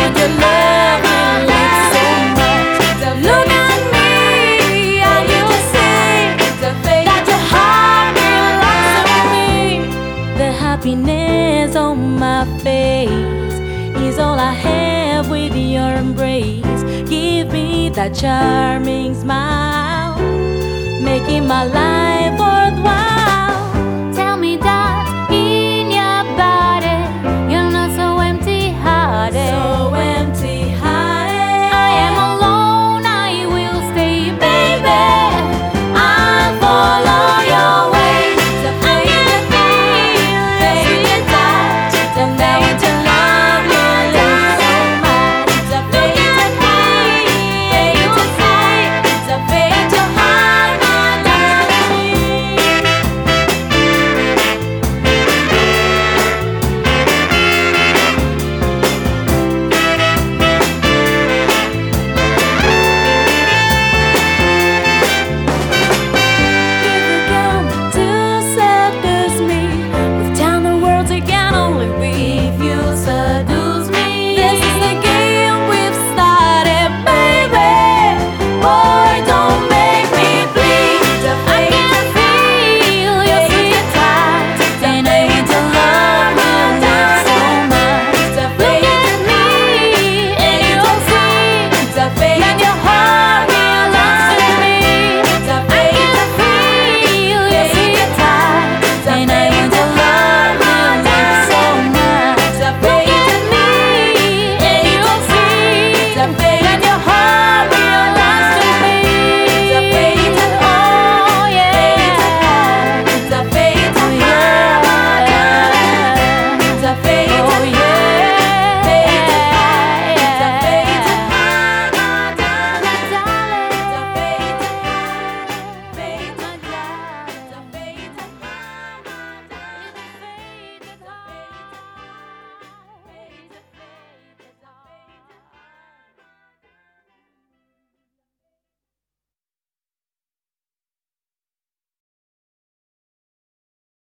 your love relate so much. Look at me and you'll see that your heart belongs to me. The happiness on my face is all I have with your embrace. Give me that charming smile, making my life worthwhile.